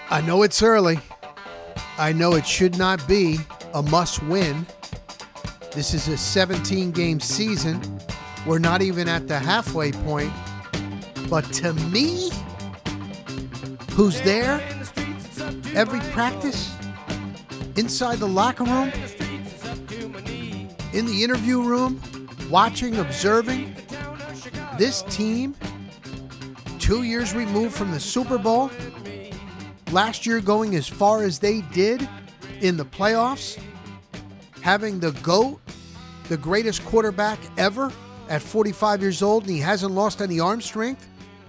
I know it's early. I know it should not be a must-win. This is a 17-game season. We're not even at the halfway point. But to me, who's there every practice, inside the locker room, in the interview room, watching, observing, this team, 2 years removed from the Super Bowl, last year going as far as they did in the playoffs, having the GOAT, the greatest quarterback ever at 45 years old, and he hasn't lost any arm strength.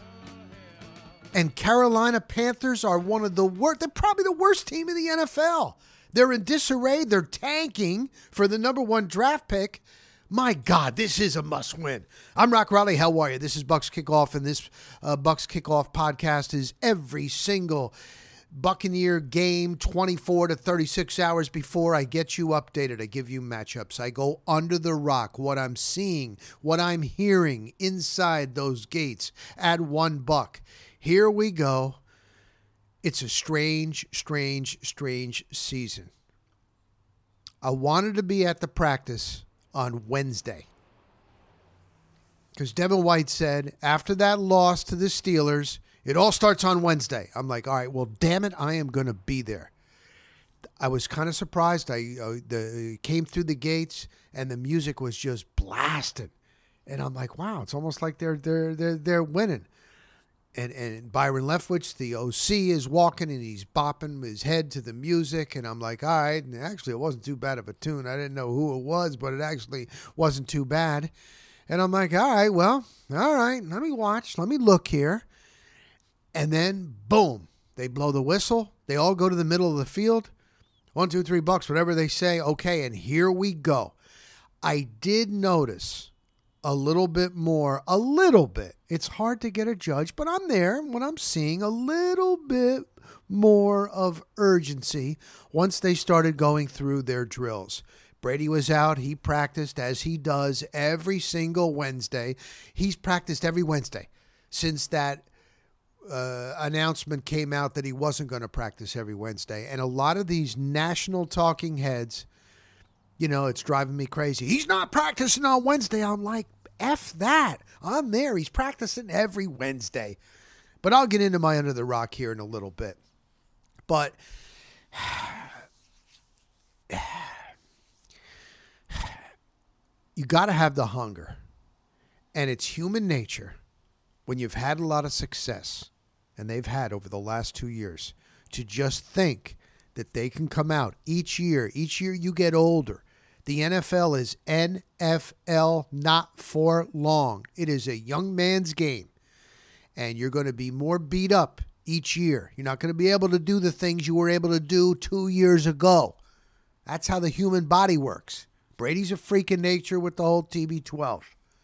And Carolina Panthers are one of the worst, they're probably the worst team in the NFL. They're in disarray. They're tanking for the number one draft pick. My God, this is a must-win. I'm Rock Riley. How are you? This is Bucs Kickoff, and this Bucs Kickoff podcast is every single Buccaneer game 24 to 36 hours before I get you updated. I give you matchups. I go under the rock, what I'm seeing, what I'm hearing inside those gates at $1. Here we go. It's a strange season. I wanted to be at the practice on Wednesday because Devin White said after that loss to the Steelers, it all starts on Wednesday. I'm like, all right, well, damn it, I am going to be there. I was kind of surprised. I came through the gates and the music was just blasting, and I'm like, wow, it's almost like they're winning. And Byron Leftwich, the OC, is walking and he's bopping his head to the music. And I'm like, all right. And actually, it wasn't too bad of a tune. I didn't know who it was, but it actually wasn't too bad. And I'm like, all right, well, all right. Let me watch. Let me look here. And then, boom, they blow the whistle. They all go to the middle of the field. 1, 2, 3 Bucs, whatever they say. Okay, and here we go. I did notice a little bit. It's hard to get a judge, but I'm there when I'm seeing a little bit more of urgency once they started going through their drills. Brady was out. He practiced as he does every single Wednesday. He's practiced every Wednesday since that announcement came out that he wasn't going to practice every Wednesday. And a lot of these national talking heads, you know, it's driving me crazy. He's not practicing on Wednesday. I'm like, F that. I'm there. He's practicing every Wednesday. But I'll get into my under the rock here in a little bit. But you got to have the hunger. And it's human nature when you've had a lot of success, and they've had over the last 2 years, to just think that they can come out each year. Each year you get older. The NFL is NFL, not for long. It is a young man's game, and you're going to be more beat up each year. You're not going to be able to do the things you were able to do 2 years ago. That's how the human body works. Brady's a freak in nature with the whole TB12.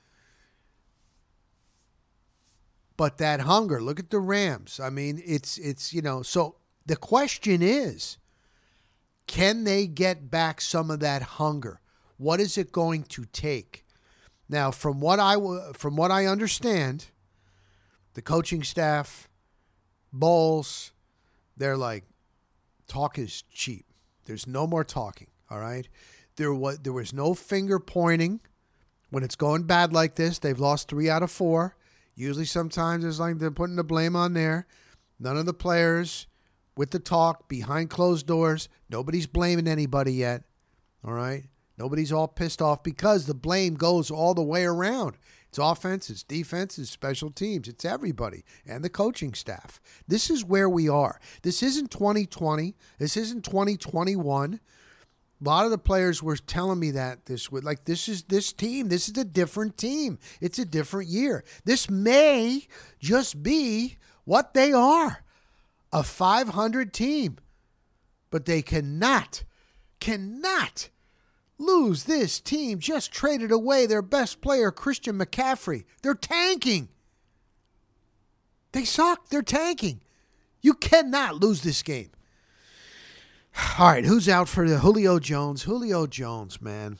But that hunger, look at the Rams. I mean, it's so the question is, can they get back some of that hunger? What is it going to take? Now, from what I understand, the coaching staff, Bowles, they're like, talk is cheap. There's no more talking, all right? There was no finger pointing when it's going bad like this. They've lost 3 out of 4. Usually sometimes it's like they're putting the blame on there. None of the players with the talk behind closed doors. Nobody's blaming anybody yet. All right? Nobody's all pissed off because the blame goes all the way around. It's offense, it's defense, it's special teams. It's everybody and the coaching staff. This is where we are. This isn't 2020. This isn't 2021. A lot of the players were telling me that this is this team. This is a different team. It's a different year. This may just be what they are. A 500 team. But they cannot lose this team. Just traded away their best player, Christian McCaffrey. They're tanking. They suck. They're tanking. You cannot lose this game. All right, who's out for the Julio Jones? Julio Jones, man.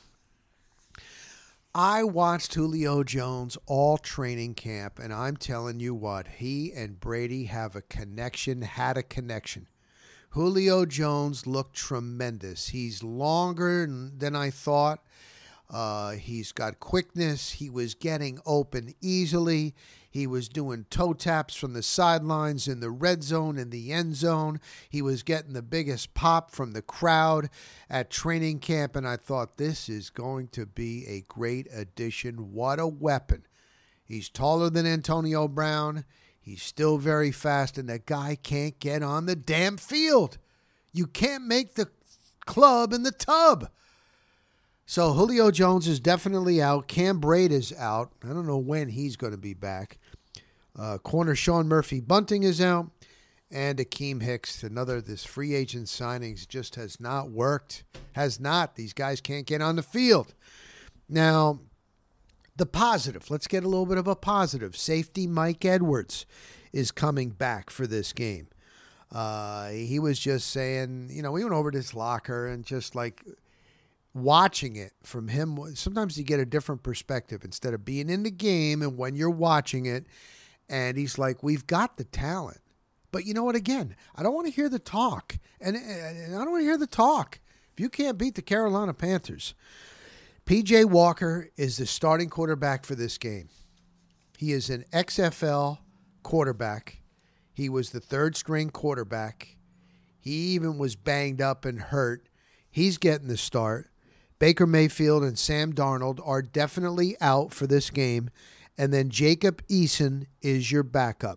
I watched Julio Jones all training camp, and I'm telling you what, he and Brady have a connection, had a connection. Julio Jones looked tremendous. He's longer than I thought. He's got quickness. He was getting open easily. He was doing toe taps from the sidelines in the red zone, in the end zone. He was getting the biggest pop from the crowd at training camp, and I thought, this is going to be a great addition. What a weapon. He's taller than Antonio Brown. He's still very fast, and that guy can't get on the damn field. You can't make the club in the tub. So Julio Jones is definitely out. Cam Brate is out. I don't know when he's going to be back. Corner Sean Murphy-Bunting is out. And Akeem Hicks, this free agent signings just has not worked. Has not. These guys can't get on the field. Now, the positive. Let's get a little bit of a positive. Safety Mike Edwards is coming back for this game. He was just saying, we went over to his locker and just like watching it from him. Sometimes you get a different perspective instead of being in the game and when you're watching it. And he's like, we've got the talent. But you know what? Again, I don't want to hear the talk. And I don't want to hear the talk. If you can't beat the Carolina Panthers, P.J. Walker is the starting quarterback for this game. He is an XFL quarterback. He was the third-string quarterback. He even was banged up and hurt. He's getting the start. Baker Mayfield and Sam Darnold are definitely out for this game. And then Jacob Eason is your backup.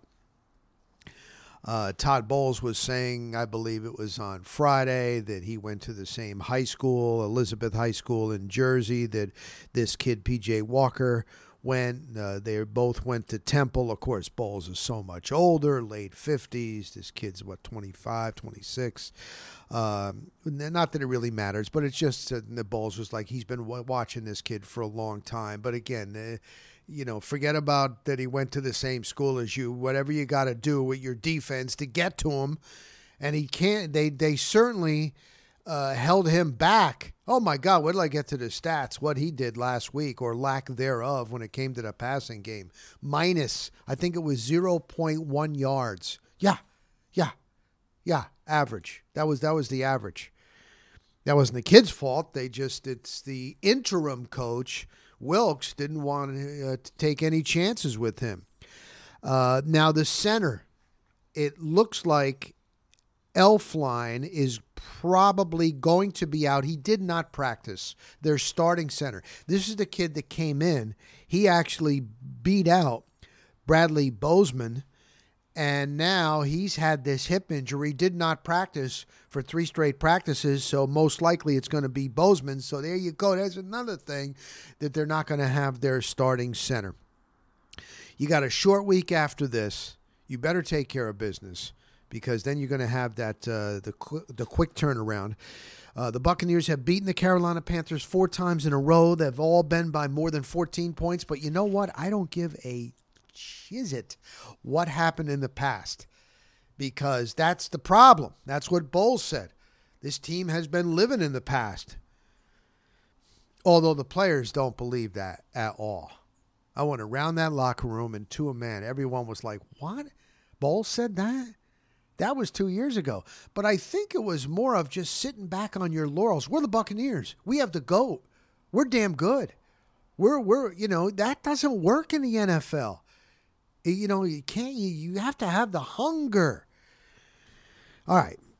Todd Bowles was saying, I believe it was on Friday, that he went to the same high school, Elizabeth High School in Jersey, that this kid, P.J. Walker, went. They both went to Temple. Of course, Bowles is so much older, late 50s. This kid's, 25, 26. Not that it really matters, but it's just the Bowles was like, he's been watching this kid for a long time. But again, forget about that he went to the same school as you. Whatever you got to do with your defense to get to him. And he can't, they certainly held him back. Oh my God, what did I get to the stats? What he did last week, or lack thereof, when it came to the passing game. Minus, I think it was 0.1 yards. Yeah, average. That was the average. That wasn't the kid's fault. It's the interim coach, Wilkes, didn't want to take any chances with him. Now the center, it looks like Elflein is probably going to be out. He did not practice. Their starting center. This is the kid that came in. He actually beat out Bradley Bozeman, and now he's had this hip injury, did not practice for 3 straight practices, so most likely it's going to be Bozeman. So there you go. There's another thing that they're not going to have their starting center. You got a short week after this. You better take care of business, because then you're going to have that the quick turnaround. The Buccaneers have beaten the Carolina Panthers 4 times in a row. They've all been by more than 14 points. But you know what? I don't give a shit what happened in the past, because that's the problem. That's what Bowles said. This team has been living in the past. Although the players don't believe that at all. I went around that locker room, and to a man, everyone was like, what? Bowles said that? That was 2 years ago. But I think it was more of just sitting back on your laurels. We're the Buccaneers. We have the GOAT. We're damn good. We're that doesn't work in the NFL. You can't, you have to have the hunger. All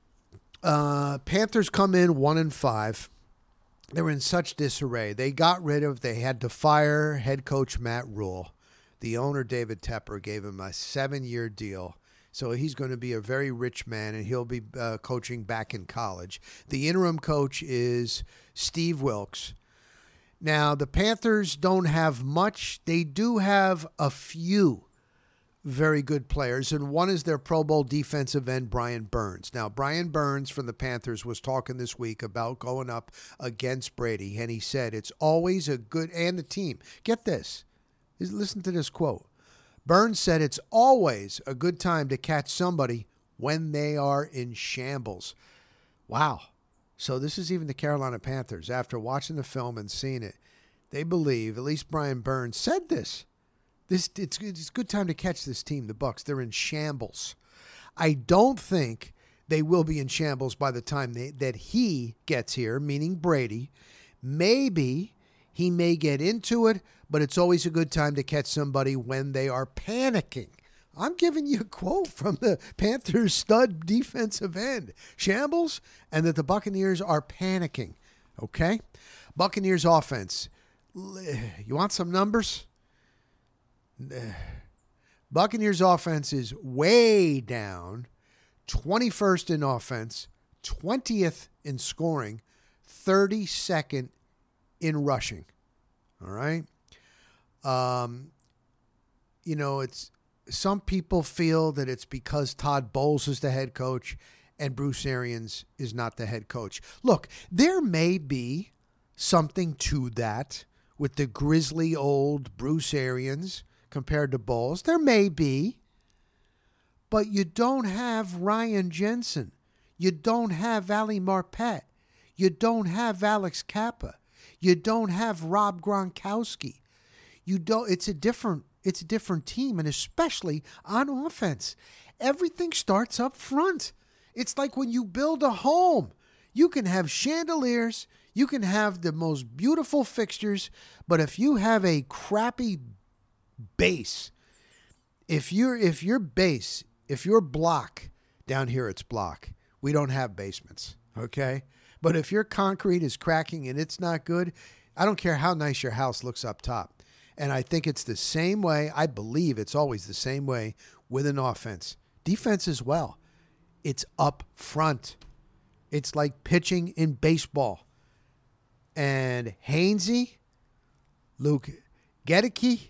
right. Panthers come in 1-5. They were in such disarray. They had to fire head coach Matt Rule. The owner, David Tepper, gave him a 7-year deal. So he's going to be a very rich man, and he'll be coaching back in college. The interim coach is Steve Wilkes. Now, the Panthers don't have much. They do have a few very good players, and one is their Pro Bowl defensive end, Brian Burns. Now, Brian Burns from the Panthers was talking this week about going up against Brady, and he said it's always a good, and the team. Get this. Listen to this quote. Burns said it's always a good time to catch somebody when they are in shambles. Wow. So this is even the Carolina Panthers. After watching the film and seeing it, they believe, at least Brian Burns said this. It's a good time to catch this team, the Bucs. They're in shambles. I don't think they will be in shambles by the time that he gets here, meaning Brady. Maybe he may get into it, but it's always a good time to catch somebody when they are panicking. I'm giving you a quote from the Panthers' stud defensive end. Shambles, and that the Buccaneers are panicking. Okay? Buccaneers offense. You want some numbers? Buccaneers offense is way down. 21st in offense, 20th in scoring, 32nd in rushing. All right? It's some people feel that it's because Todd Bowles is the head coach and Bruce Arians is not the head coach. Look, there may be something to that with the grizzly old Bruce Arians compared to Bowles. There may be. But you don't have Ryan Jensen. You don't have Ali Marpet. You don't have Alex Kappa. You don't have Rob Gronkowski. It's a different team, and especially on offense. Everything starts up front. It's like when you build a home. You can have chandeliers, you can have the most beautiful fixtures, but if you have a crappy base, if your block, down here it's block. We don't have basements, okay? But if your concrete is cracking and it's not good, I don't care how nice your house looks up top. And I think it's the same way. I believe it's always the same way with an offense. Defense as well. It's up front. It's like pitching in baseball. And Hainsey, Luke Gedeke,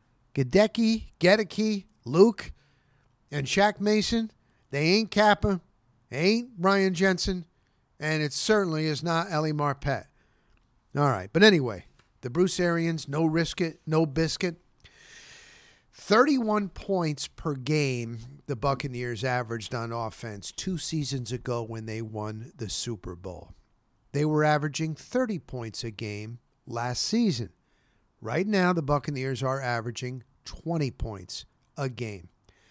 Luke, and Shaq Mason, they ain't Kappa, they ain't Ryan Jensen, and it certainly is not Ellie Marpet. All right, but anyway, the Bruce Arians, no risk it, no biscuit. 31 points per game the Buccaneers averaged on offense 2 seasons ago when they won the Super Bowl. They were averaging 30 points a game last season. Right now, the Buccaneers are averaging 20 points a game.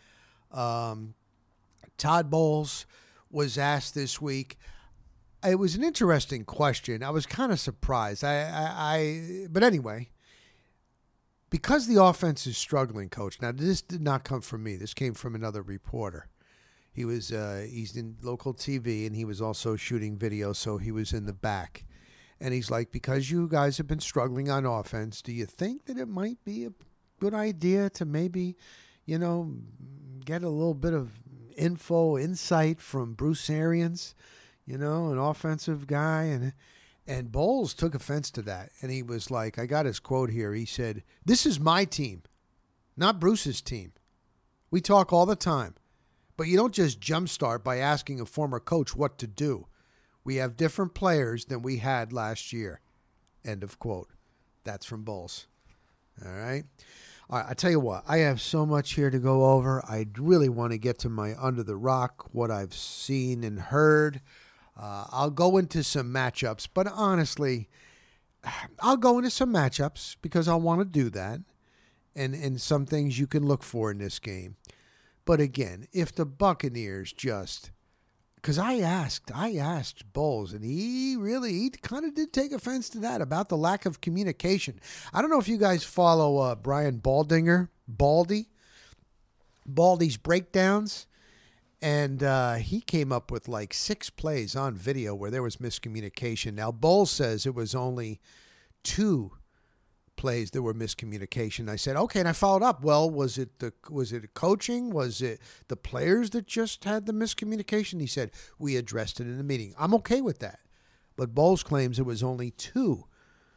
Todd Bowles was asked this week. It was an interesting question. I was kind of surprised. But anyway, because the offense is struggling, Coach. Now, this did not come from me. This came from another reporter. He's in local TV, and he was also shooting video, so he was in the back. And he's like, because you guys have been struggling on offense, do you think that it might be a good idea to maybe, get a little bit of insight from Bruce Arians, an offensive guy? And Bowles took offense to that. And he was like, I got his quote here. He said, "This is my team, not Bruce's team. We talk all the time. But you don't just jumpstart by asking a former coach what to do. We have different players than we had last year." End of quote. That's from Bowles. All right. I tell you what, I have so much here to go over. I really want to get to my under the rock, what I've seen and heard. I'll go into some matchups, but honestly, I'll go into some matchups because I want to do that and some things you can look for in this game. But again, if the Buccaneers just, because I asked Bowles, and he kind of did take offense to that about the lack of communication. I don't know if you guys follow Brian Baldinger, Baldy's breakdowns, and he came up with like 6 plays on video where there was miscommunication. Now, Bowles says it was only 2 plays there were miscommunication. I said, okay, and I followed up. Well, was it coaching? Was it the players that just had the miscommunication? He said, we addressed it in the meeting. I'm okay with that. But Bowles claims it was only 2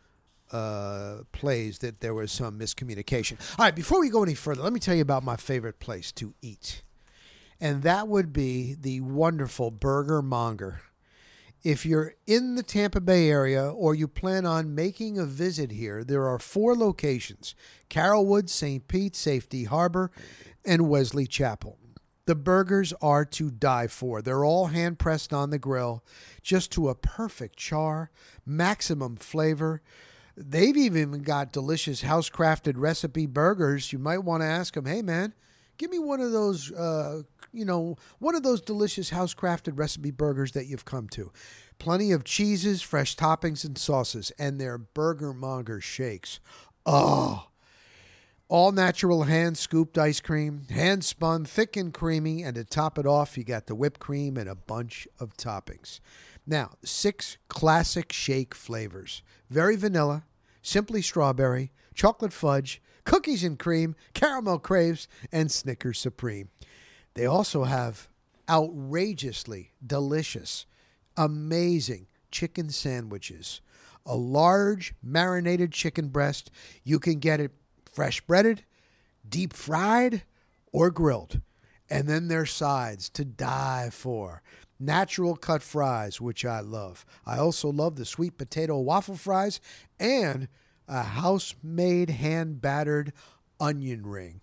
plays that there was some miscommunication. All right, before we go any further, let me tell you about my favorite place to eat. And that would be the wonderful Burger Monger. If you're in the Tampa Bay area or you plan on making a visit here, there are 4 locations: Carrollwood, St. Pete, Safety Harbor, and Wesley Chapel. The burgers are to die for. They're all hand-pressed on the grill, just to a perfect char, maximum flavor. They've even got delicious house-crafted recipe burgers. You might want to ask them, hey, man, give me one of those one of those delicious house-crafted recipe burgers that you've come to. Plenty of cheeses, fresh toppings, and sauces, and their Burger Monger shakes. Oh, all natural hand-scooped ice cream, hand-spun, thick and creamy, and to top it off, you got the whipped cream and a bunch of toppings. Now, 6 classic shake flavors. Very vanilla, simply strawberry, chocolate fudge, cookies and cream, caramel craves, and Snickers Supreme. They also have outrageously delicious, amazing chicken sandwiches. A large marinated chicken breast. You can get it fresh breaded, deep fried, or grilled. And then their sides to die for. Natural cut fries, which I love. I also love the sweet potato waffle fries and a house-made hand-battered onion ring.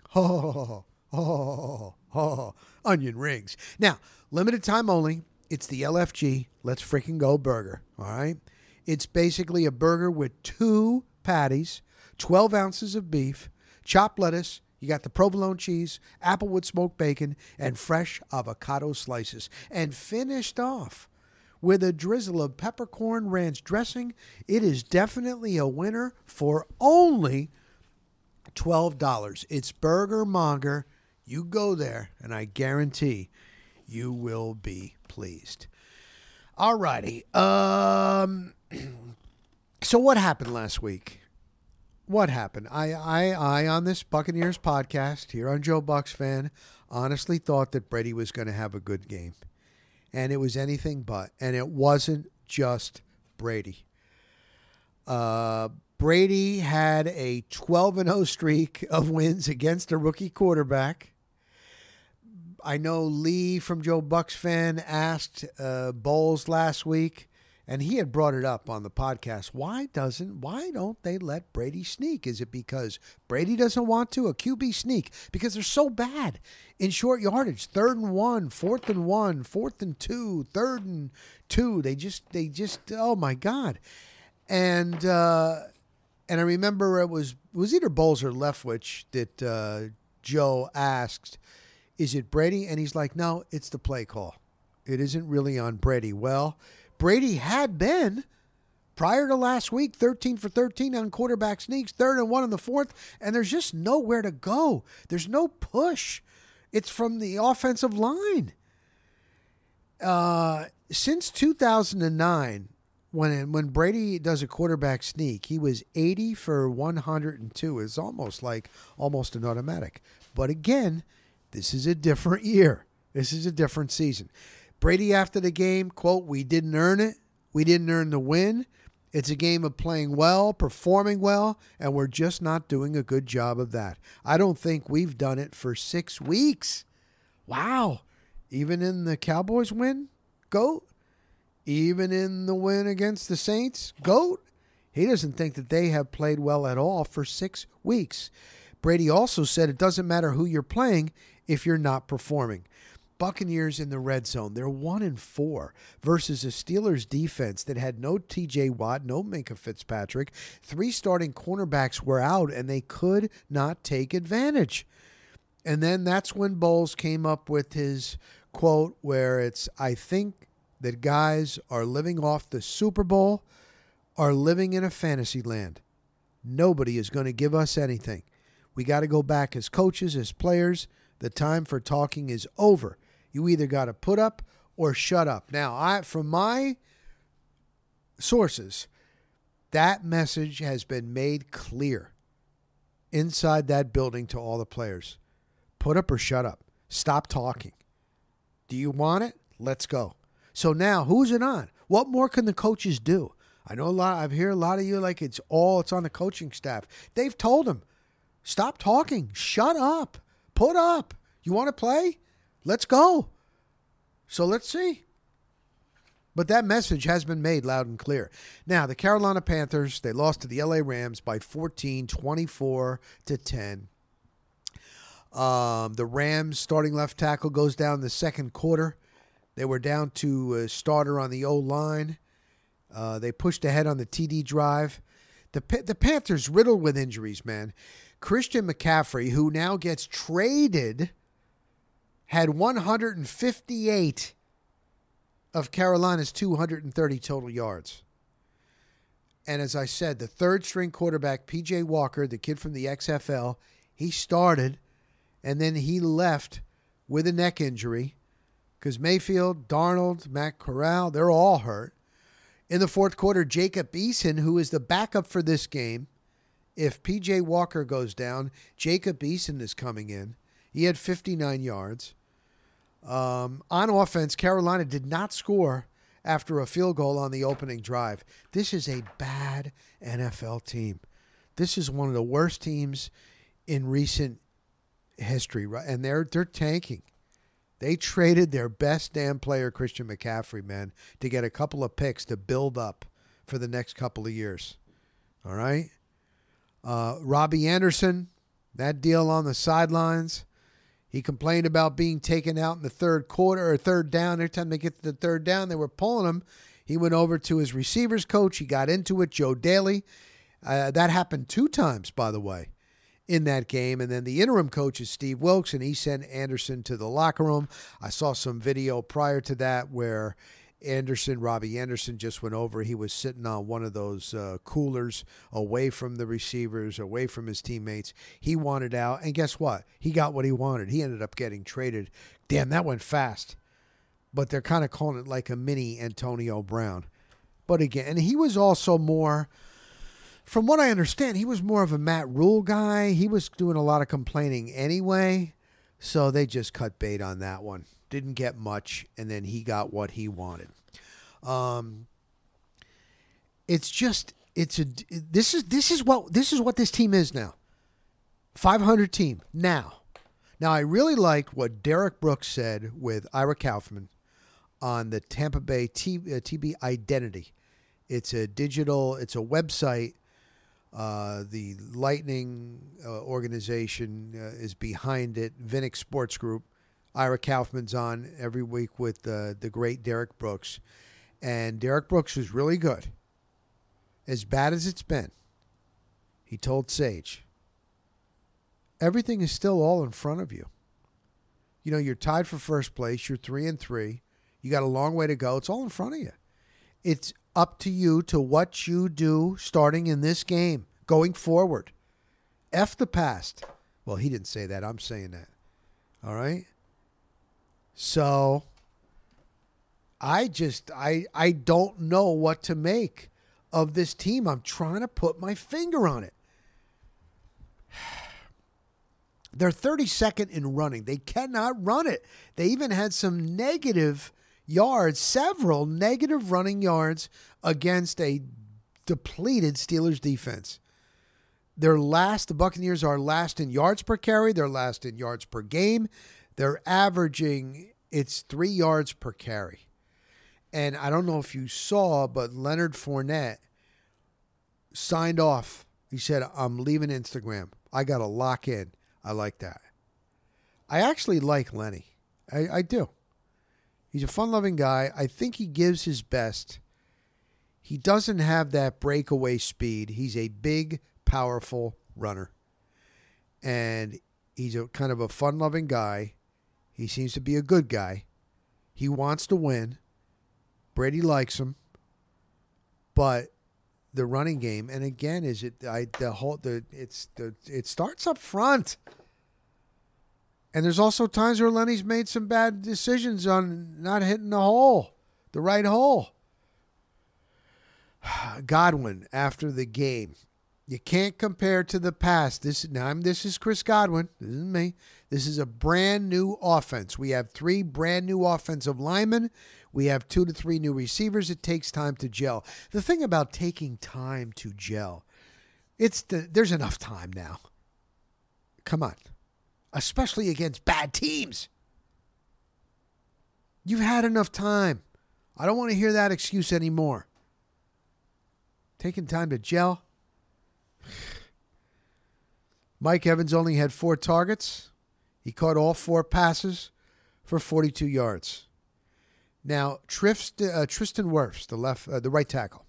Onion rings. Now, limited time only. It's the LFG Let's Freaking Go burger, all right? It's basically a burger with 2 patties, 12 ounces of beef, chopped lettuce, you got the provolone cheese, applewood smoked bacon, and fresh avocado slices. And finished off with a drizzle of peppercorn ranch dressing. It is definitely a winner for only $12. It's Burger Monger. You go there, and I guarantee you will be pleased. All righty. So what happened last week? What happened? I on this Buccaneers podcast here on Joe Bucs Fan, honestly thought that Brady was going to have a good game. And it was anything but. And it wasn't just Brady. Brady had a 12-0 streak of wins against a rookie quarterback. I know Lee from Joe Bucs Fan asked Bowles last week, and he had brought it up on the podcast. Why don't they let Brady sneak? Is it because Brady doesn't want to? A QB sneak because they're so bad in short yardage. 3rd and 1, 4th and 1, 4th and 2, 3rd and 2. They just oh my God. And I remember it was either Bowles or Leftwich that Joe asked, is it Brady? And he's like, no, it's the play call. It isn't really on Brady. Well, Brady had been, prior to last week, 13 for 13 on quarterback sneaks, 3rd and 1 in the 4th, and there's just nowhere to go. There's no push. It's from the offensive line. Since 2009, when Brady does a quarterback sneak, he was 80 for 102. It's almost an automatic. But again, this is a different year. This is a different season. Brady after the game, quote, we didn't earn it. We didn't earn the win. It's a game of playing well, performing well, and we're just not doing a good job of that. I don't think we've done it for 6 weeks. Wow. Even in the Cowboys win, GOAT. Even in the win against the Saints, GOAT. He doesn't think that they have played well at all for 6 weeks. Brady also said it doesn't matter who you're playing if you're not performing. Buccaneers in the red zone, they're 1-4 versus a Steelers defense that had no TJ Watt, no Minkah Fitzpatrick. 3 starting cornerbacks were out, and they could not take advantage. And then that's when Bowles came up with his quote where it's, I think that guys are living off the Super Bowl, are living in a fantasy land. Nobody is going to give us anything. We got to go back as coaches, as players. The time for talking is over. You either got to put up or shut up. Now, from my sources, that message has been made clear inside that building to all the players. Put up or shut up. Stop talking. Do you want it? Let's go. So now, who's it on? What more can the coaches do? I know I've heard a lot of you like it's on the coaching staff. They've told them, stop talking. Shut up. Put up. You want to play? Let's go. So let's see. But that message has been made loud and clear. Now, the Carolina Panthers, they lost to the LA Rams by 14, 24-10. The Rams starting left tackle goes down the second quarter. They were down to a starter on the O-line. They pushed ahead on the TD drive. The Panthers riddled with injuries, man. Christian McCaffrey, who now gets traded had 158 of Carolina's 230 total yards. And as I said, the third-string quarterback, P.J. Walker, the kid from the XFL, he started, and then he left with a neck injury because Mayfield, Darnold, Matt Corral, they're all hurt. In the fourth quarter, Jacob Eason, who is the backup for this game, if P.J. Walker goes down, Jacob Eason is coming in. He had 59 yards. On offense, Carolina did not score after a field goal on the opening drive. This is a bad NFL team. This is one of the worst teams in recent history, right? And they're tanking. They traded their best damn player, Christian McCaffrey, man, to get a couple of picks to build up for the next couple of years. All right? Robbie Anderson, that deal on the sidelines. He complained about being taken out in the third quarter or third down. Every time they get to the third down, they were pulling him. He went over to his receivers coach. He got into it, Joe Daly. That happened 2 times, by the way, in that game. And then the interim coach is Steve Wilkes, and he sent Anderson to the locker room. I saw some video prior to that where Robbie Anderson just went over. He was sitting on one of those coolers away from the receivers, away from his teammates. He wanted out, and guess what? He got what he wanted. He ended up getting traded. Damn, that went fast. But they're kind of calling it like a mini Antonio Brown. But again, and he was also more, from what I understand, he was more of a Matt Rule guy. He was doing a lot of complaining anyway, so they just cut bait on that one. Didn't get much, and then he got what he wanted. This is what this team is now. 500 team now. Now I really liked what Derek Brooks said with Ira Kaufman on the Tampa Bay TB Identity. It's a website. The Lightning organization is behind it. Vinnick Sports Group. Ira Kaufman's on every week with the great Derek Brooks. And Derek Brooks was really good. As bad as it's been, he told Sage, everything is still all in front of you. You know, you're tied for first place. You're 3-3. You got a long way to go. It's all in front of you. It's up to you to what you do starting in this game, going forward. F the past. Well, he didn't say that. I'm saying that. All right? So I don't know what to make of this team. I'm trying to put my finger on it. They're 32nd in running. They cannot run it. They even had some negative yards, several negative running yards against a depleted Steelers defense. The Buccaneers are last in yards per carry. They're last in yards per game. They're averaging, it's 3 yards per carry. And I don't know if you saw, but Leonard Fournette signed off. He said, I'm leaving Instagram. I got to lock in. I like that. I actually like Lenny. I do. He's a fun-loving guy. I think he gives his best. He doesn't have that breakaway speed. He's a big, powerful runner. And he's a kind of a fun-loving guy. He seems to be a good guy. He wants to win. Brady likes him. But the running game, and again, it starts up front. And there's also times where Lenny's made some bad decisions on not hitting the right hole. Godwin, after the game, you can't compare to the past. This is Chris Godwin. This isn't me. This is a brand new offense. We have 3 brand new offensive linemen. We have 2 to 3 new receivers. It takes time to gel. The thing about taking time to gel, there's enough time now. Come on. Especially against bad teams. You've had enough time. I don't want to hear that excuse anymore. Taking time to gel. Mike Evans only had 4 targets. He caught all 4 passes for 42 yards. Now, Tristan Wirfs, the right tackle,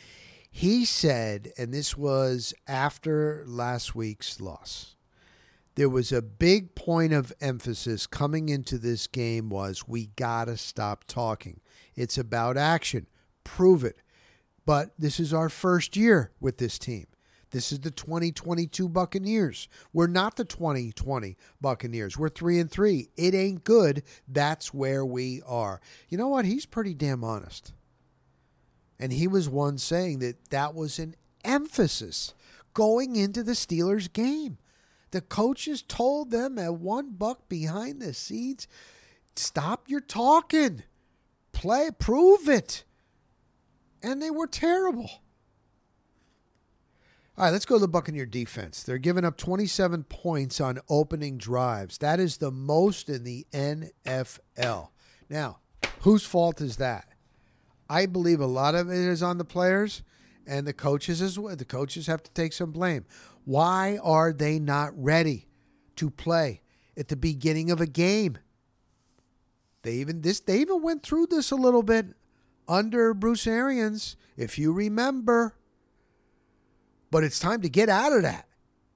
he said, and this was after last week's loss, there was a big point of emphasis coming into this game was we got to stop talking. It's about action. Prove it. But this is our first year with this team. This is the 2022 Buccaneers. We're not the 2020 Buccaneers. We're 3-3. It ain't good. That's where we are. You know what? He's pretty damn honest. And he was one saying that that was an emphasis going into the Steelers game. The coaches told them at $1 behind the scenes, stop your talking. Play, prove it. And they were terrible. All right, let's go to the Buccaneer defense. They're giving up 27 points on opening drives. That is the most in the NFL. Now, whose fault is that? I believe a lot of it is on the players and the coaches as well. The coaches have to take some blame. Why are they not ready to play at the beginning of a game? They even went through this a little bit under Bruce Arians, if you remember. But it's time to get out of that.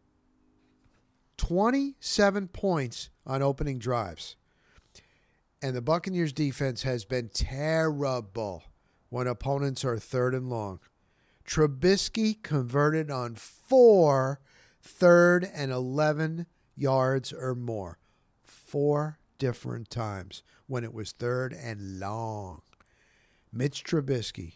27 points on opening drives. And the Buccaneers defense has been terrible when opponents are 3rd and long. Trubisky converted on 4 3rd and 11 yards or more. 4 different times when it was 3rd and long. Mitch Trubisky,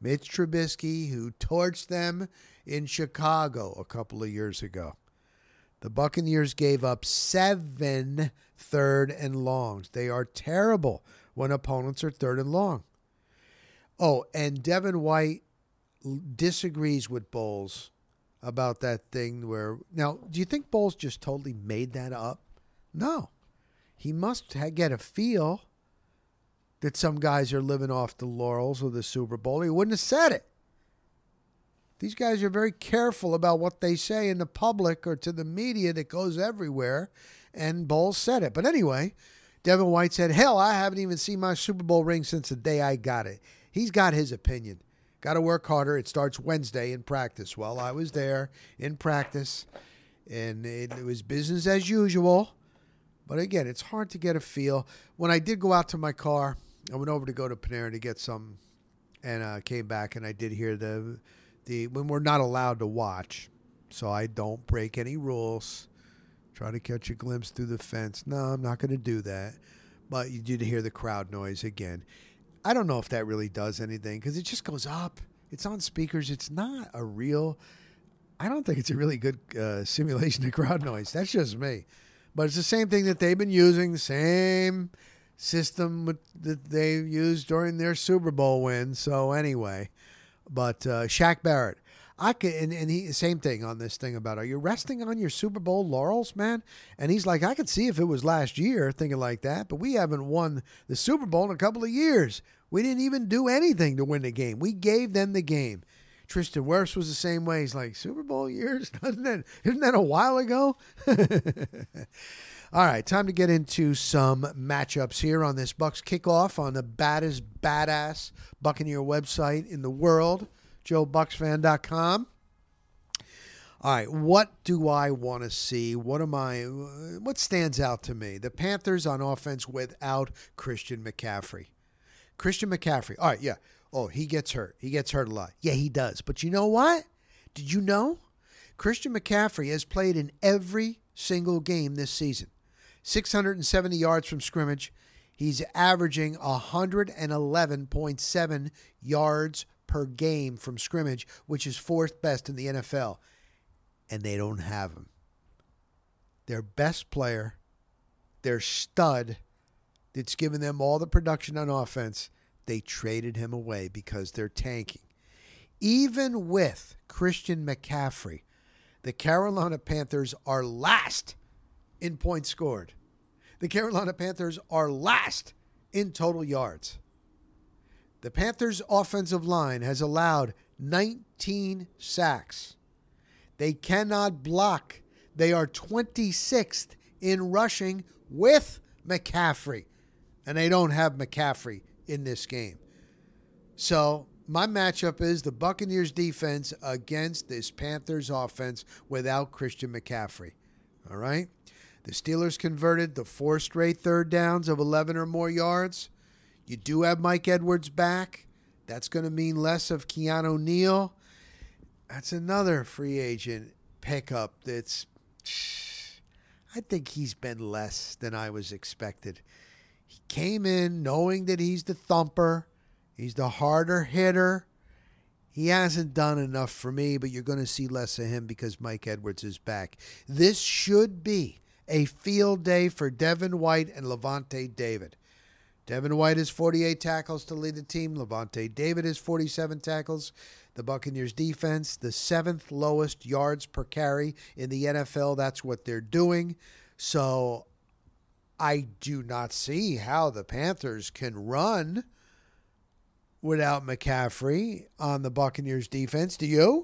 who torched them in Chicago a couple of years ago. The Buccaneers gave up 7 3rd and longs. They are terrible when opponents are 3rd and long. Oh, and Devin White disagrees with Bowles about that thing where... Now, do you think Bowles just totally made that up? No. He must get a feel that some guys are living off the laurels of the Super Bowl. He wouldn't have said it. These guys are very careful about what they say in the public or to the media that goes everywhere, and Bowles said it. But anyway, Devin White said, hell, I haven't even seen my Super Bowl ring since the day I got it. He's got his opinion. Got to work harder. It starts Wednesday in practice. Well, I was there in practice, and it was business as usual. But again, it's hard to get a feel. When I did go out to my car, I went over to go to Panera to get some, and came back, and I did hear the when we're not allowed to watch, so I don't break any rules. Try to catch a glimpse through the fence. No, I'm not going to do that. But you did hear the crowd noise again. I don't know if that really does anything because it just goes up. It's on speakers. It's not a real... I don't think it's a really good simulation of crowd noise. That's just me. But it's the same thing that they've been using, the same system that they used during their Super Bowl win. So anyway... But Shaq Barrett, and he same thing on this thing about, are you resting on your Super Bowl laurels, man? And he's like, I could see if it was last year, thinking like that, but we haven't won the Super Bowl in a couple of years. We didn't even do anything to win the game. We gave them the game. Tristan Wirfs was the same way. He's like, Super Bowl years? Isn't that a while ago? All right, time to get into some matchups here on this Bucs kickoff on the baddest, badass Buccaneer website in the world, JoeBucksFan.com. All right, what do I want to see? What stands out to me? The Panthers on offense without Christian McCaffrey. Christian McCaffrey. All right, yeah. Oh, he gets hurt. He gets hurt a lot. Yeah, he does. But you know what? Did you know? Christian McCaffrey has played in every single game this season. 670 yards from scrimmage. He's averaging 111.7 yards per game from scrimmage, which is 4th best in the NFL. And they don't have him. Their best player, their stud, that's given them all the production on offense, they traded him away because they're tanking. Even with Christian McCaffrey, the Carolina Panthers are last in points scored. The Carolina Panthers are last in total yards. The Panthers' offensive line has allowed 19 sacks. They cannot block. They are 26th in rushing with McCaffrey. And they don't have McCaffrey in this game. So my matchup is the Buccaneers defense against this Panthers offense without Christian McCaffrey. All right? The Steelers converted the 4 straight third downs of 11 or more yards. You do have Mike Edwards back. That's going to mean less of Keanu Neal. That's another free agent pickup that's, I think he's been less than I was expected. He came in knowing that he's the thumper. He's the harder hitter. He hasn't done enough for me, but you're going to see less of him because Mike Edwards is back. This should be a field day for Devin White and Lavonte David. Devin White has 48 tackles to lead the team. Lavonte David has 47 tackles. The Buccaneers defense, the 7th lowest yards per carry in the NFL. That's what they're doing. So I do not see how the Panthers can run without McCaffrey on the Buccaneers defense. Do you?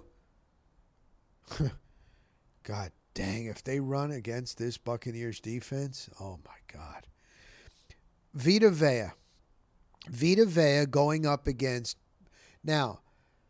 God dang, if they run against this Buccaneers defense, oh my God. Vita Vea. Vita Vea going up against... Now,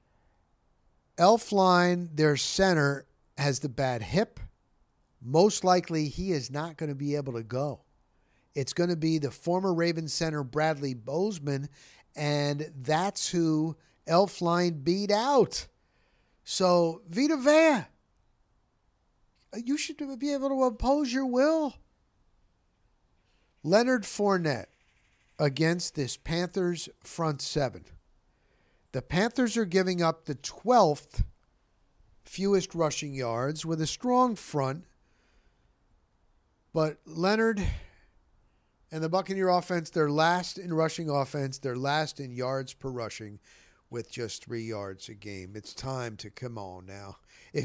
Elflein, their center, has the bad hip. Most likely, he is not going to be able to go. It's going to be the former Ravens center, Bradley Bozeman, and that's who Elflein beat out. So, Vita Vea, you should be able to impose your will. Leonard Fournette against this Panthers front seven. The Panthers are giving up the 12th fewest rushing yards with a strong front. But Leonard and the Buccaneer offense, they're last in rushing offense. They're last in yards per rushing with just 3 yards a game. It's time to come on now.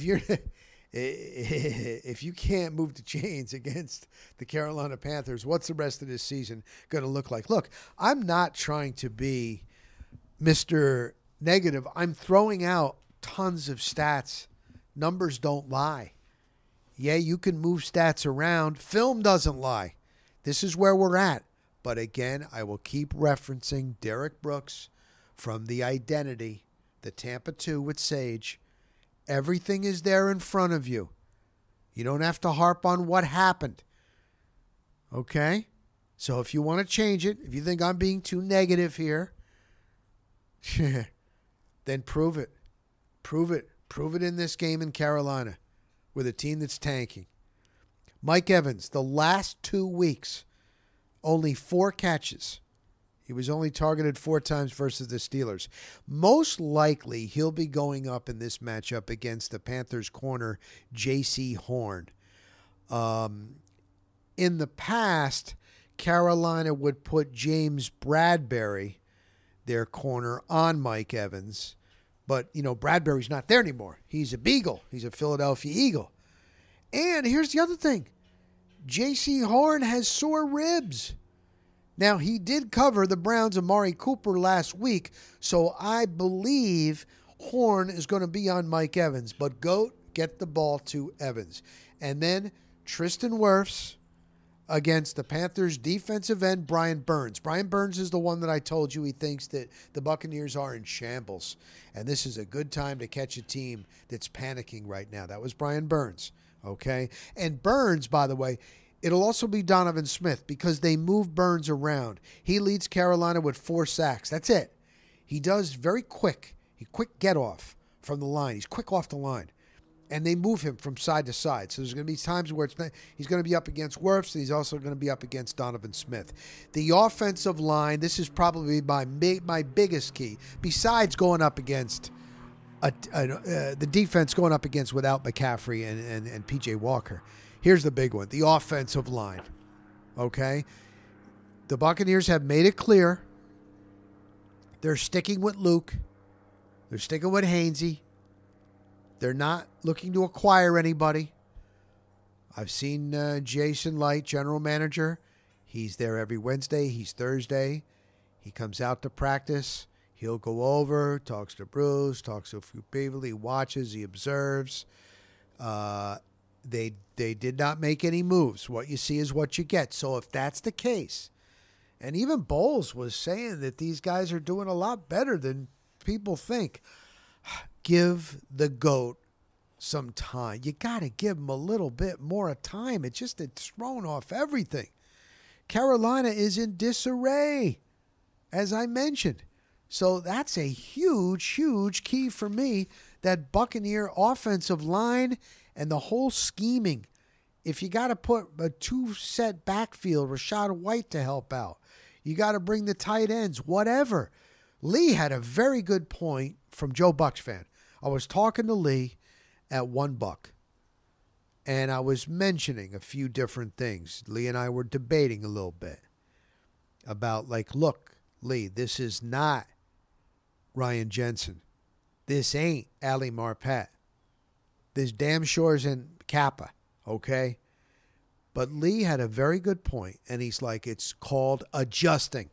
If you can't move the chains against the Carolina Panthers, what's the rest of this season going to look like? Look, I'm not trying to be Mr. Negative. I'm throwing out tons of stats. Numbers don't lie. Yeah, you can move stats around. Film doesn't lie. This is where we're at. But again, I will keep referencing Derek Brooks from The Identity, the Tampa 2 with Sage. Everything is there in front of you. You don't have to harp on what happened. Okay? So if you want to change it, if you think I'm being too negative here, then prove it. Prove it. Prove it in this game in Carolina with a team that's tanking. Mike Evans, the last 2 weeks, only 4 catches. He was only targeted 4 times versus the Steelers. Most likely, he'll be going up in this matchup against the Panthers corner, J.C. Horn. In the past, Carolina would put James Bradbury, their corner, on Mike Evans. But, Bradbury's not there anymore. He's a Beagle. He's a Philadelphia Eagle. And here's the other thing. J.C. Horn has sore ribs. Now, he did cover the Browns' Amari Cooper last week, so I believe Horn is going to be on Mike Evans. But go get the ball to Evans. And then Tristan Wirfs against the Panthers' defensive end, Brian Burns. Brian Burns is the one that I told you he thinks that the Buccaneers are in shambles. And this is a good time to catch a team that's panicking right now. That was Brian Burns, okay? And Burns, by the way, it'll also be Donovan Smith because they move Burns around. He leads Carolina with 4 sacks. That's it. He does very quick. He quick get off from the line. He's quick off the line. And they move him from side to side. So there's going to be times where he's going to be up against Wirfs, and he's also going to be up against Donovan Smith. The offensive line, this is probably my biggest key, besides going up against the defense going up against without McCaffrey and P.J. Walker. Here's the big one, the offensive line, okay? The Buccaneers have made it clear they're sticking with Luke. They're sticking with Hainsey. They're not looking to acquire anybody. I've seen Jason Light, general manager. He's there every Wednesday. He's Thursday. He comes out to practice. He'll go over, talks to Bruce, talks to a few people. He watches, he observes. They did not make any moves. What you see is what you get. So if that's the case, and even Bowles was saying that these guys are doing a lot better than people think, give the GOAT some time. You got to give him a little bit more time. It's thrown off everything. Carolina is in disarray, as I mentioned. So that's a huge, huge key for me, that Buccaneer offensive line and the whole scheming. If you got to put a two-set backfield, Rachaad White to help out, you got to bring the tight ends, whatever. Lee had a very good point from Joe Bucks fan. I was talking to Lee at $1, and I was mentioning a few different things. Lee and I were debating a little bit about, like, look, Lee, this is not Ryan Jensen. This ain't Ali Marpet. This damn sure isn't Kappa, okay? But Lee had a very good point, and he's like, it's called adjusting.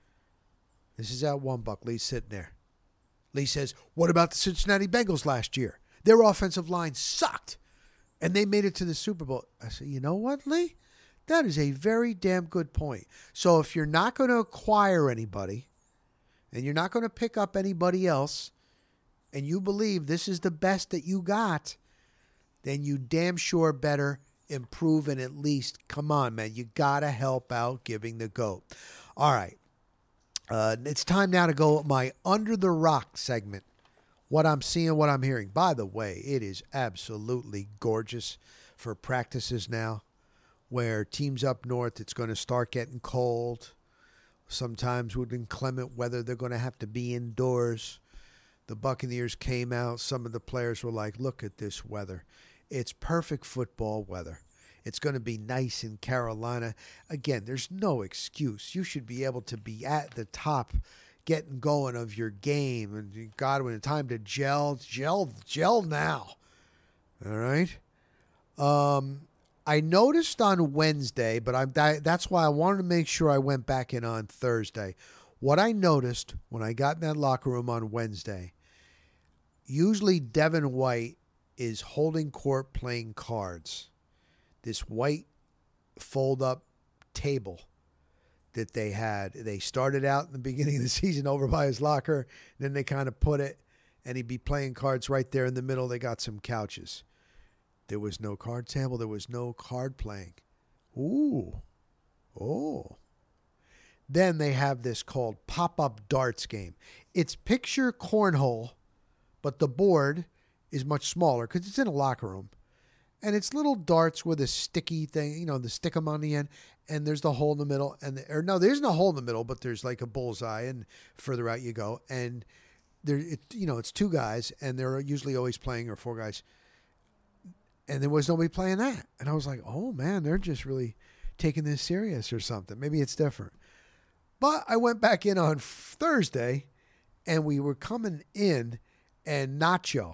This is at $1. Lee's sitting there. Lee says, what about the Cincinnati Bengals last year? Their offensive line sucked, and they made it to the Super Bowl. I said, you know what, Lee? That is a very damn good point. So if you're not going to acquire anybody, and you're not going to pick up anybody else, and you believe this is the best that you got, then you damn sure better improve and at least, come on, man, you got to help out giving the GOAT. All right. It's time now to go my Under the Rock segment. What I'm seeing, what I'm hearing. By the way, it is absolutely gorgeous for practices now, where teams up north, it's going to start getting cold. Sometimes with inclement weather, they're going to have to be indoors. The Buccaneers came out. Some of the players were like, look at this weather. It's perfect football weather. It's going to be nice in Carolina. Again, there's no excuse. You should be able to be at the top, getting going of your game. And Godwin, time to gel now. All right? I noticed on Wednesday, but that's why I wanted to make sure I went back in on Thursday. What I noticed when I got in that locker room on Wednesday, usually Devin White is holding court playing cards. This white fold-up table that they had. They started out in the beginning of the season over by his locker. Then they kind of put it, and he'd be playing cards right there in the middle. They got some couches. There was no card table. There was no card playing. Ooh. Oh. Then they have this called pop-up darts game. It's picture cornhole, but the board is much smaller because it's in a locker room. And it's little darts with a sticky thing, the stick-em on the end, and there's the hole in the middle. There isn't a hole in the middle, but there's like a bullseye, and further out you go. And it's two guys, and they're usually always playing, or four guys. And there was nobody playing that. And I was like, oh, man, they're just really taking this serious or something. Maybe it's different. But I went back in on Thursday, and we were coming in, and Nacho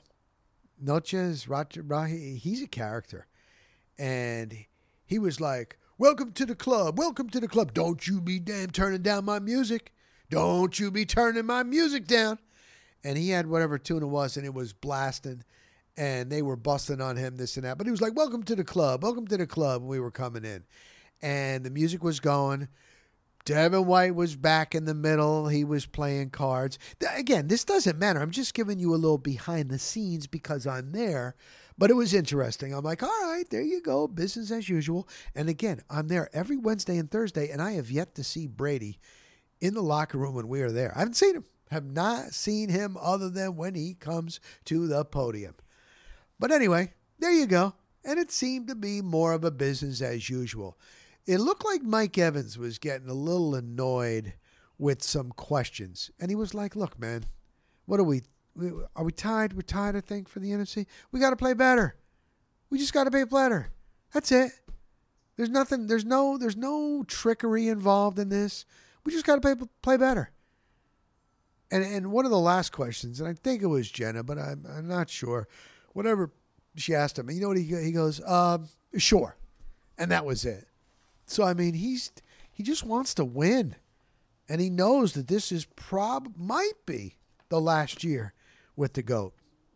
is he's a character. And he was like, welcome to the club. Welcome to the club. Don't you be damn turning down my music. Don't you be turning my music down. And he had whatever tune it was, and it was blasting. And they were busting on him, this and that. But he was like, welcome to the club. Welcome to the club. And we were coming in. And the music was going. Devin White was back in the middle. He was playing cards. Again, this doesn't matter. I'm just giving you a little behind the scenes because I'm there. But it was interesting. I'm like, all right, there you go. Business as usual. And again, I'm there every Wednesday and Thursday, and I have yet to see Brady in the locker room when we are there. I haven't seen him. Have not seen him other than when he comes to the podium. But anyway, there you go. And it seemed to be more of a business as usual. It looked like Mike Evans was getting a little annoyed with some questions. And he was like, look, man, what are we tied? We're tied, I think, for the NFC. We got to play better. We just got to play better. That's it. There's nothing, there's no trickery involved in this. We just got to play better. And one of the last questions, and I think it was Jenna, but I'm not sure. Whatever she asked him, you know what he goes, sure. And that was it. So, I mean, he just wants to win. And he knows that this is might be the last year with the GOAT.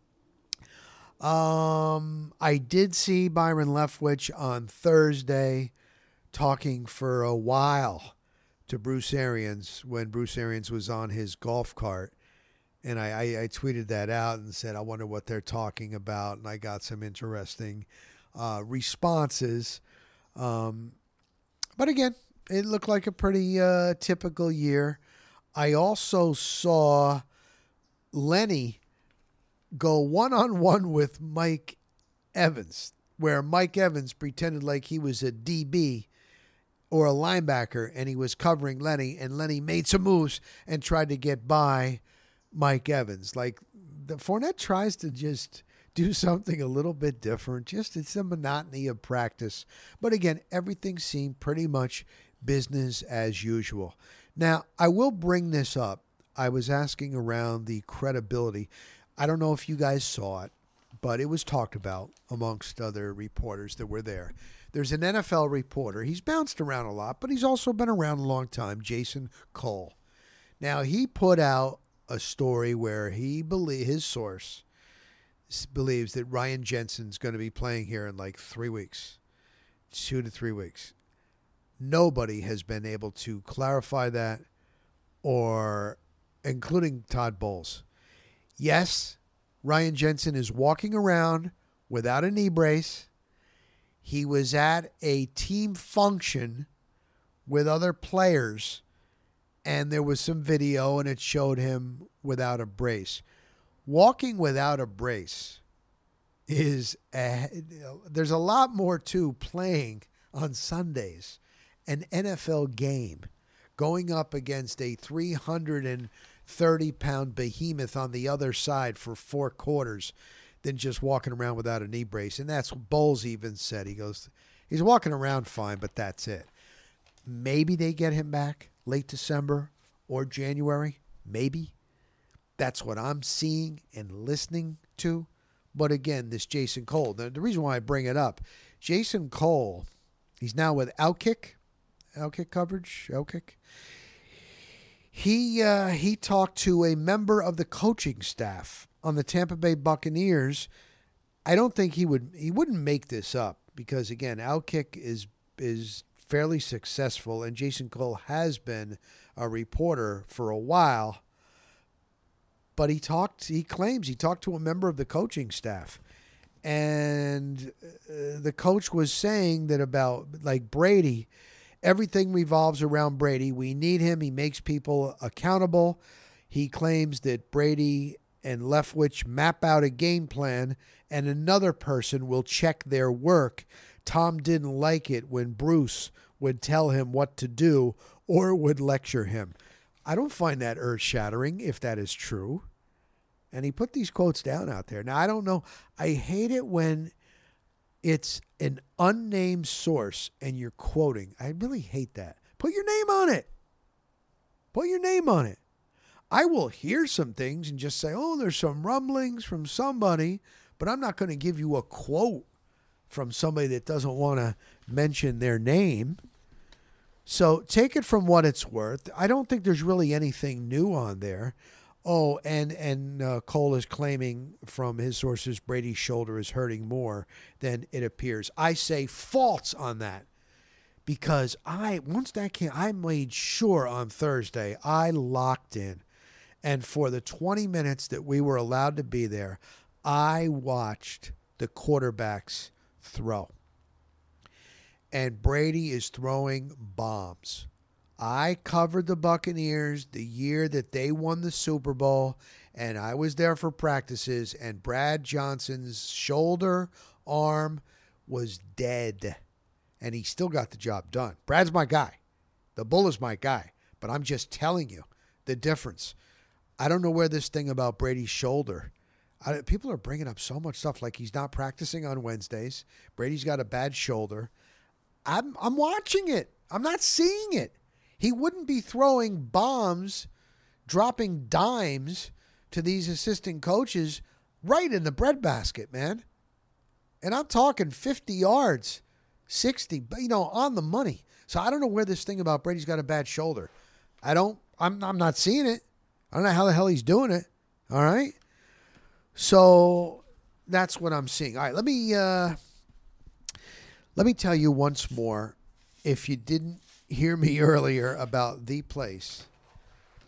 I did see Byron Leftwich on Thursday talking for a while to Bruce Arians when Bruce Arians was on his golf cart. And I tweeted that out and said, I wonder what they're talking about. And I got some interesting responses. But again, it looked like a pretty typical year. I also saw Lenny go one-on-one with Mike Evans, where Mike Evans pretended like he was a DB or a linebacker, and he was covering Lenny, and Lenny made some moves and tried to get by Mike Evans. Like, the Fournette tries to just do something a little bit different. It's the monotony of practice. But again, everything seemed pretty much business as usual. Now, I will bring this up. I was asking around the credibility. I don't know if you guys saw it, but it was talked about amongst other reporters that were there. There's an NFL reporter. He's bounced around a lot, but he's also been around a long time, Jason Cole. Now, he put out a story where his source believes that Ryan Jensen's going to be playing here in like 3 weeks, 2 to 3 weeks. Nobody has been able to clarify that, or including Todd Bowles. Yes, Ryan Jensen is walking around without a knee brace. He was at a team function with other players, and there was some video, and it showed him without a brace. Walking without a brace there's a lot more to playing on Sundays, an NFL game, going up against a 330-pound behemoth on the other side for 4 quarters than just walking around without a knee brace. And that's what Bowles even said. He goes, he's walking around fine, but that's it. Maybe they get him back late December or January. Maybe. That's what I'm seeing and listening to. But again, this Jason Cole, the reason why I bring it up, Jason Cole, he's now with Outkick coverage, Outkick. He talked to a member of the coaching staff on the Tampa Bay Buccaneers. I don't think he wouldn't make this up, because again, Outkick is fairly successful, and Jason Cole has been a reporter for a while. But he claims he talked to a member of the coaching staff, and the coach was saying that about like Brady, everything revolves around Brady. We need him. He makes people accountable. He claims that Brady and Leftwich map out a game plan, and another person will check their work. Tom didn't like it when Bruce would tell him what to do or would lecture him. I don't find that earth-shattering if that is true. And he put these quotes down out there. Now, I don't know. I hate it when it's an unnamed source and you're quoting. I really hate that. Put your name on it. Put your name on it. I will hear some things and just say, oh, there's some rumblings from somebody, but I'm not going to give you a quote from somebody that doesn't want to mention their name. So take it from what it's worth. I don't think there's really anything new on there. Oh, and Cole is claiming from his sources Brady's shoulder is hurting more than it appears. I say false on that, because I made sure on Thursday I locked in, and for the 20 minutes that we were allowed to be there, I watched the quarterbacks throw. And Brady is throwing bombs. I covered the Buccaneers the year that they won the Super Bowl, and I was there for practices, and Brad Johnson's shoulder, arm was dead, and he still got the job done. Brad's my guy. The Bull is my guy, but I'm just telling you the difference. I don't know where this thing about Brady's shoulder, people are bringing up so much stuff like he's not practicing on Wednesdays. Brady's got a bad shoulder. I'm watching it. I'm not seeing it. He wouldn't be throwing bombs, dropping dimes to these assistant coaches right in the breadbasket, man. And I'm talking 50 yards, 60, on the money. So I don't know where this thing about Brady's got a bad shoulder. I'm not seeing it. I don't know how the hell he's doing it. All right. So that's what I'm seeing. All right. Let me tell you once more, if you didn't hear me earlier, about the place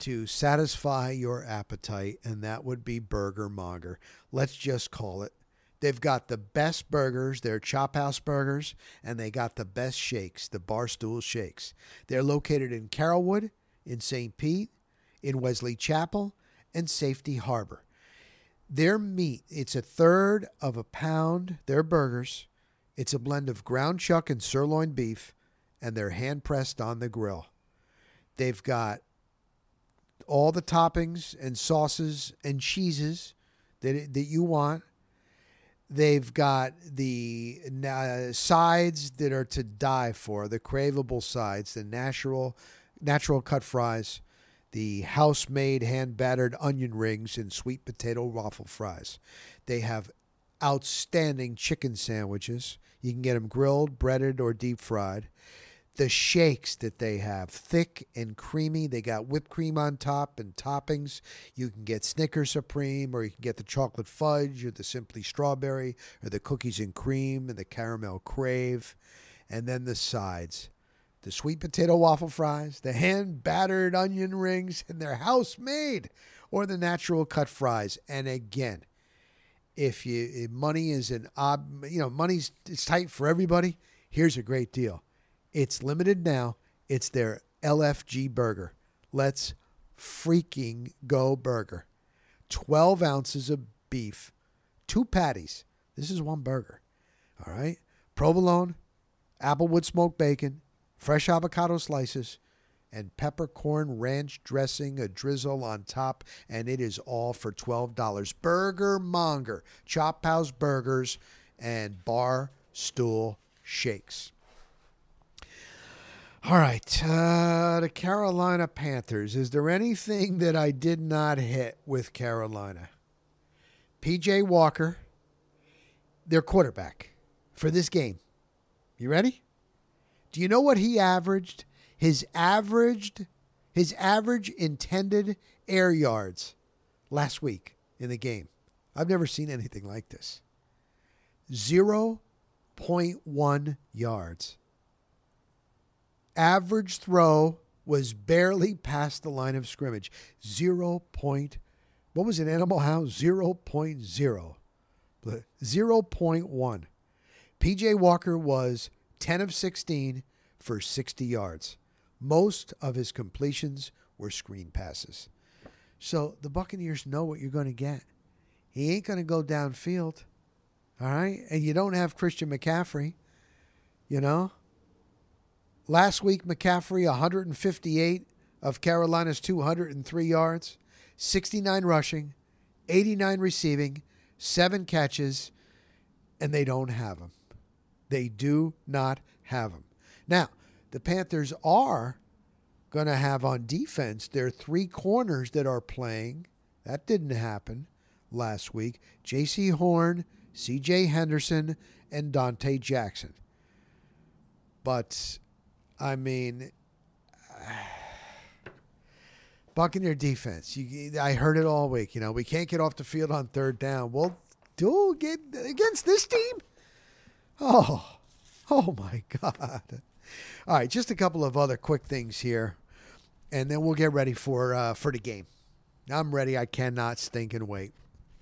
to satisfy your appetite, and that would be Burger Monger. Let's just call it. They've got the best burgers. They're Chop House burgers, and they got the best shakes, the Barstool Shakes. They're located in Carrollwood, in St. Pete, in Wesley Chapel, and Safety Harbor. Their meat, it's 1/3 of a pound. Their burgers, it's a blend of ground chuck and sirloin beef, and they're hand-pressed on the grill. They've got all the toppings and sauces and cheeses that you want. They've got the sides that are to die for, the craveable sides, the natural cut fries, the house-made hand-battered onion rings, and sweet potato waffle fries. They have outstanding chicken sandwiches. You can get them grilled, breaded, or deep fried. The shakes that they have, thick and creamy. They got whipped cream on top and toppings. You can get Snickers Supreme, or you can get the chocolate fudge, or the Simply Strawberry, or the cookies and cream, and the caramel crave. And then the sides. The sweet potato waffle fries, the hand-battered onion rings, and they're house-made, or the natural cut fries. And again, if money is money's it's tight for everybody, here's a great deal. It's limited now. It's their LFG burger. Let's freaking go burger. 12 ounces of beef, 2 patties. This is one burger. All right. Provolone, applewood smoked bacon, fresh avocado slices, and peppercorn ranch dressing, a drizzle on top, and it is all for $12. Burger Monger, Chop House Burgers, and Barstool Shakes. All right, the Carolina Panthers. Is there anything that I did not hit with Carolina? P.J. Walker, their quarterback for this game. You ready? Do you know what he averaged? His average intended air yards last week in the game. I've never seen anything like this. 0.1 yards. Average throw was barely past the line of scrimmage. What was it, Animal House? 0.0. 0.1. P.J. Walker was 10 of 16 for 60 yards. Most of his completions were screen passes. So the Buccaneers know what you're going to get. He ain't going to go downfield. All right? And you don't have Christian McCaffrey. You know? Last week, McCaffrey, 158 of Carolina's 203 yards, 69 rushing, 89 receiving, 7 catches, and they don't have him. They do not have him. Now, the Panthers are going to have on defense their 3 corners that are playing. That didn't happen last week. J.C. Horn, C.J. Henderson, and Dante Jackson. But I mean, Buccaneer defense. I heard it all week. We can't get off the field on 3rd down. Well, get against this team? Oh my God. All right, just a couple of other quick things here, and then we'll get ready for the game. I'm ready. I cannot stink and wait.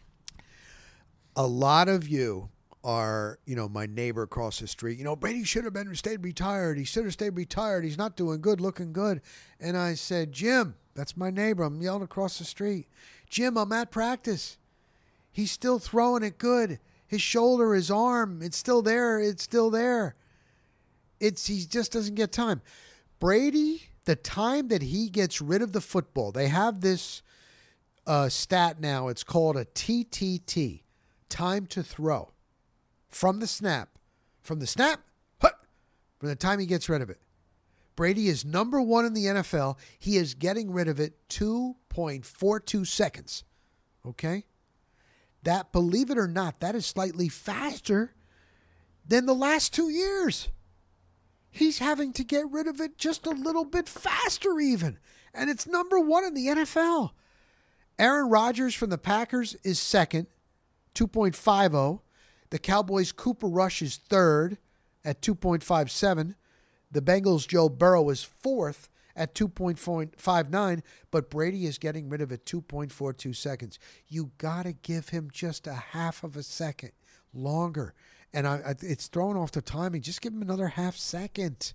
A lot of you are, my neighbor across the street. Brady should have stayed retired. He should have stayed retired. He's not doing good, looking good. And I said, Jim, that's my neighbor. I'm yelling across the street. Jim, I'm at practice. He's still throwing it good. His shoulder, his arm, it's still there. It's still there. He just doesn't get time. Brady, the time that he gets rid of the football, they have this stat now. It's called a TTT, time to throw. From the snap, from the time he gets rid of it. Brady is number 1 in the NFL. He is getting rid of it 2.42 seconds. Okay? That, believe it or not, that is slightly faster than the last 2 years. He's having to get rid of it just a little bit faster even. And it's number 1 in the NFL. Aaron Rodgers from the Packers is second, 2.50. The Cowboys' Cooper Rush is third at 2.57. The Bengals' Joe Burrow is fourth at 2.59, but Brady is getting rid of it 2.42 seconds. You got to give him just a half of a second longer. And it's throwing off the timing. Just give him another half second.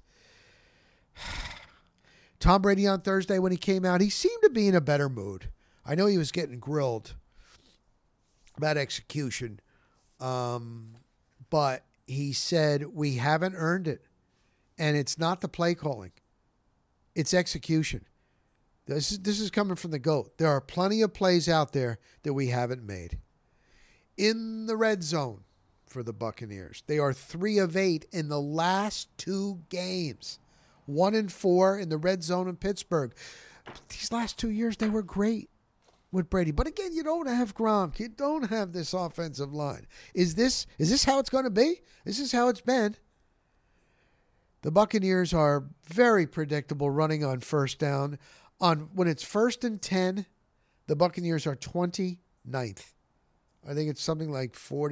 Tom Brady on Thursday when he came out, he seemed to be in a better mood. I know he was getting grilled about execution, but he said, we haven't earned it. And it's not the play calling. It's execution. This is coming from the GOAT. There are plenty of plays out there that we haven't made. In the red zone for the Buccaneers, they are 3 of 8 in the last 2 games. 1-4 in the red zone in Pittsburgh. These last 2 years, they were great with Brady. But again, you don't have Gronk. You don't have this offensive line. Is this how it's going to be? This is how it's been. The Buccaneers are very predictable running on first down. When it's 1st and 10, the Buccaneers are 29th. I think it's something like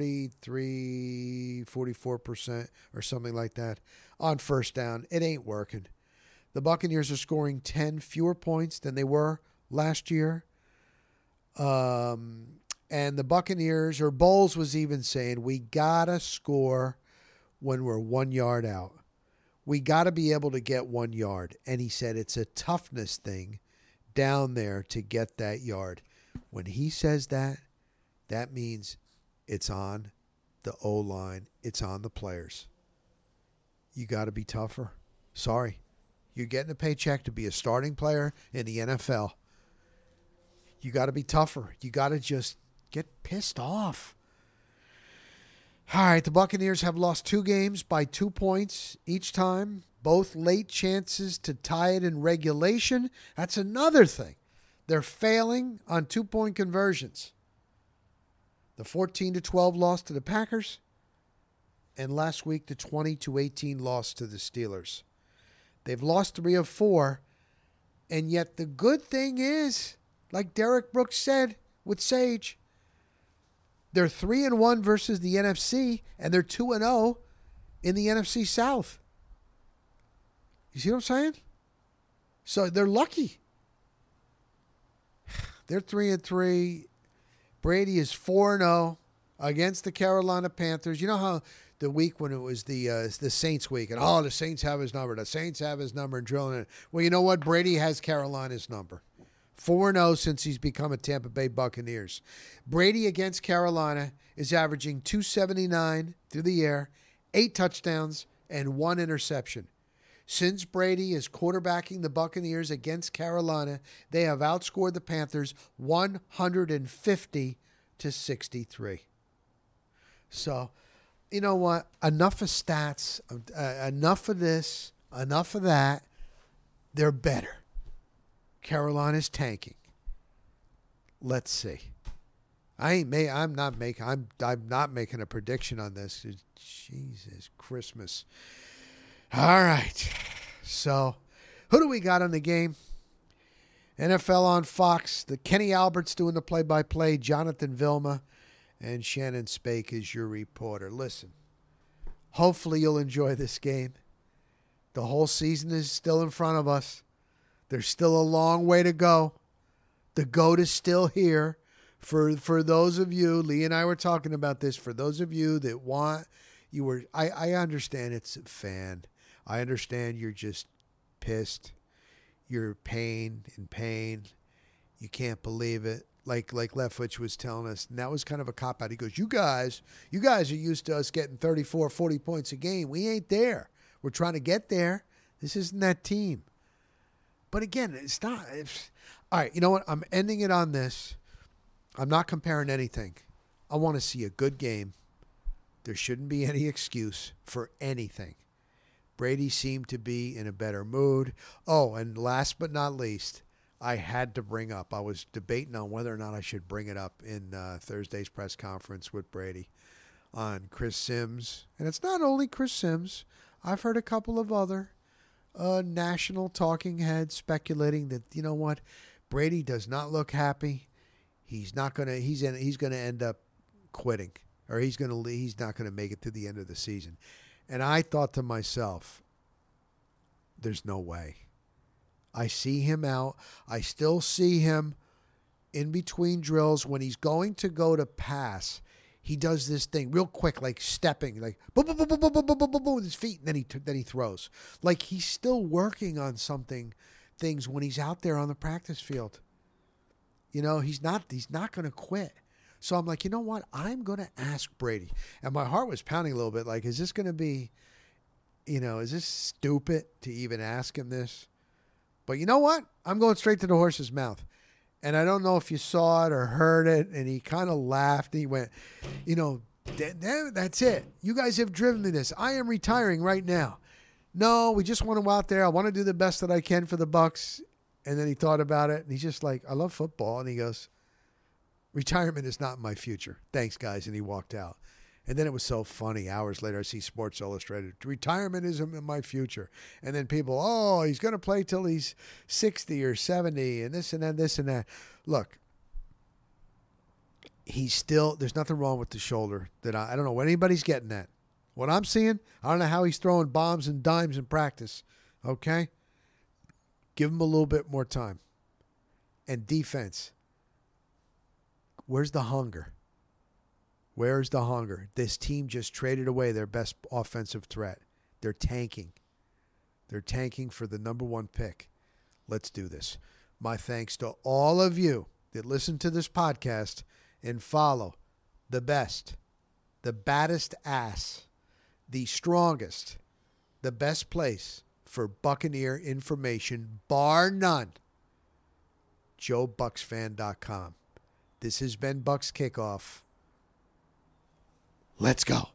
44% or something like that on first down. It ain't working. The Buccaneers are scoring 10 fewer points than they were last year. And the Buccaneers, or Bowles was even saying, we got to score when we're 1 yard out. We got to be able to get 1 yard. And he said it's a toughness thing down there to get that yard. When he says that, that means it's on the O-line. It's on the players. You got to be tougher. Sorry. You're getting a paycheck to be a starting player in the NFL. You got to be tougher. You got to just get pissed off. All right, the Buccaneers have lost 2 games by 2 points each time. Both late chances to tie it in regulation. That's another thing. They're failing on 2-point conversions. The 14-12 loss to the Packers, and last week the 20-18 loss to the Steelers. They've lost 3 of 4, and yet the good thing is, like Derek Brooks said with Sage, they're 3-1 versus the NFC, and they're 2-0 in the NFC South. You see what I'm saying? So they're lucky. They're 3-3. Brady is 4-0 against the Carolina Panthers. You know how the week when it was the Saints week, and the Saints have his number. The Saints have his number and drilling it. Well, you know what? Brady has Carolina's number. 4-0 since he's become a Tampa Bay Buccaneers. Brady against Carolina is averaging 279 through the air, 8 touchdowns, and 1 interception. Since Brady is quarterbacking the Buccaneers against Carolina, they have outscored the Panthers 150-63. So, you know what? Enough of stats, enough of this, enough of that. They're better. Carolina's tanking. Let's see. I'm not making a prediction on this. Jesus Christmas. All right. So, who do we got on the game? NFL on Fox. The Kenny Albert's doing the play-by-play. Jonathan Vilma and Shannon Spake is your reporter. Listen, hopefully you'll enjoy this game. The whole season is still in front of us. There's still a long way to go. The GOAT is still here. For those of you, Lee and I were talking about this, for those of you that I understand it's a fan. I understand you're just pissed. You're in pain. You can't believe it. Like Leftwich was telling us, and that was kind of a cop-out. He goes, you guys are used to us getting 34, 40 points a game. We ain't there. We're trying to get there. This isn't that team. But again, it's not. All right, you know what? I'm ending it on this. I'm not comparing anything. I want to see a good game. There shouldn't be any excuse for anything. Brady seemed to be in a better mood. Oh, and last but not least, I had to bring up, I was debating on whether or not I should bring it up in Thursday's press conference with Brady on Chris Sims. And it's not only Chris Sims. I've heard a couple of other national talking heads speculating that, you know what, Brady does not look happy. He's not gonna. He's gonna end up quitting, or he's not gonna make it to the end of the season. And I thought to myself, there's no way. I see him out. I still see him in between drills when he's going to go to pass. He does this thing real quick, like stepping, like boom, boom, boom, boom, boom, boom, boom, boom, boom, boom with his feet, and then he throws. Like he's still working on things when he's out there on the practice field. You know, he's not going to quit. So I'm like, you know what? I'm going to ask Brady. And my heart was pounding a little bit. Like, is this going to be, is this stupid to even ask him this? But you know what? I'm going straight to the horse's mouth. And I don't know if you saw it or heard it. And he kind of laughed. He went, that's it. You guys have driven me this. I am retiring right now. No, we just want to go out there. I want to do the best that I can for the Bucs. And then he thought about it. And he's just like, I love football. And he goes, retirement is not my future. Thanks, guys. And he walked out. And then it was so funny. Hours later, I see Sports Illustrated. Retirement isn't in my future. And then people, he's going to play till he's 60 or 70 and this and that, this and that. Look, there's nothing wrong with the shoulder. That I don't know what anybody's getting at. What I'm seeing, I don't know how he's throwing bombs and dimes in practice. Okay? Give him a little bit more time. And defense. Where's the hunger? Where's the hunger? This team just traded away their best offensive threat. They're tanking. They're tanking for the number 1 pick. Let's do this. My thanks to all of you that listen to this podcast and follow the best, the baddest ass, the strongest, the best place for Buccaneer information, bar none, JoeBucksFan.com. This has been Bucs Kickoff. Let's go.